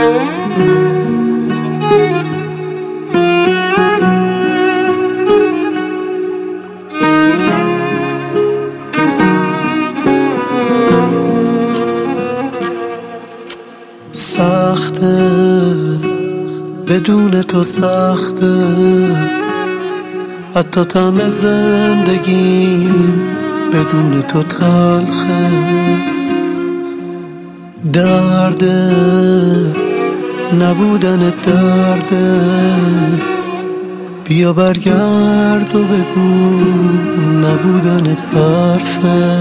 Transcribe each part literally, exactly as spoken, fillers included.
سخته بدون تو، سخته حتی طعم زندگی بدون تو تلخه. درده نبودن درده، بیا برگرد و بگو نبودنت حرفه.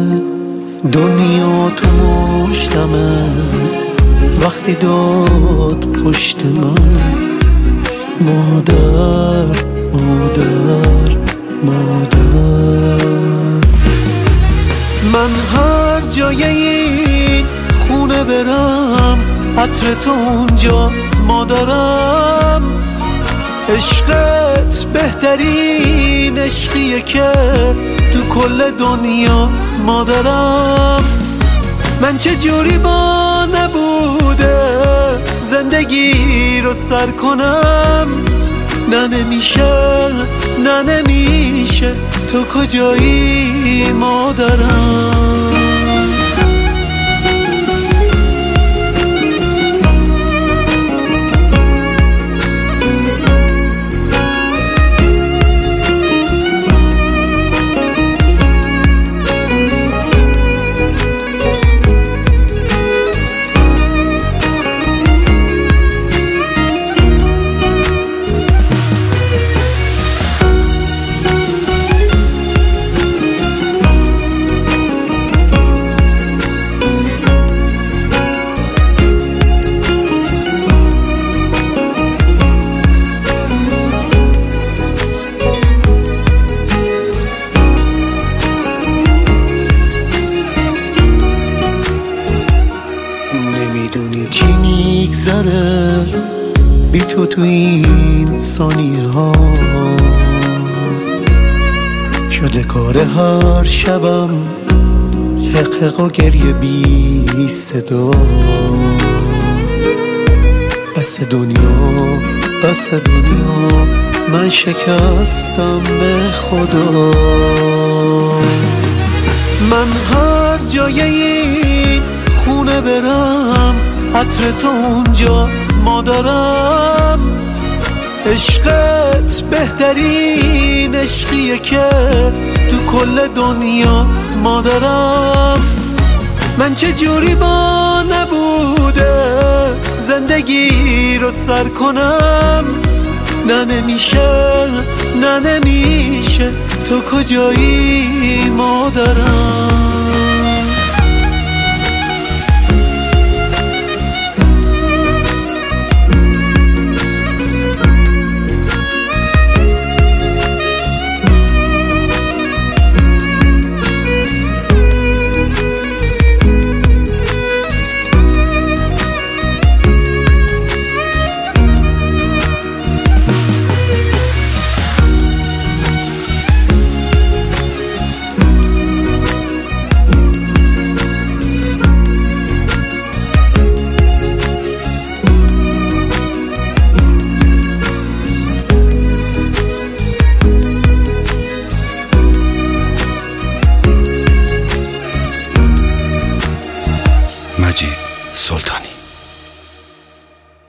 دنیا تو مشتمه وقتی داد پشت من. مادر مادر مادر، من هر جای این خونه برم عطر تو اونجاست مادرم. عشقت بهترین عشقیه که تو کل دنیاست مادرم. من چه جوری با نبوده زندگی رو سر کنم. نه نمیشه نه نمیشه، تو کجایی مادرم؟ نمیدونی چی میگذره بی تو تو این ثانیه ها. شده کار هر شبم حقق و گریه بی صدا. بس دنیا بس دنیا، من شکستم به خدا. من هر جای این خونه برم عطر تو اونجاست مادرم. عشقت بهترین عشقیه که تو کل دنیاست مادرم. من چه جوری با نبوده زندگی رو سر کنم. نه نمیشه نه نمیشه، تو کجایی مادرم؟ مجید سلطانی.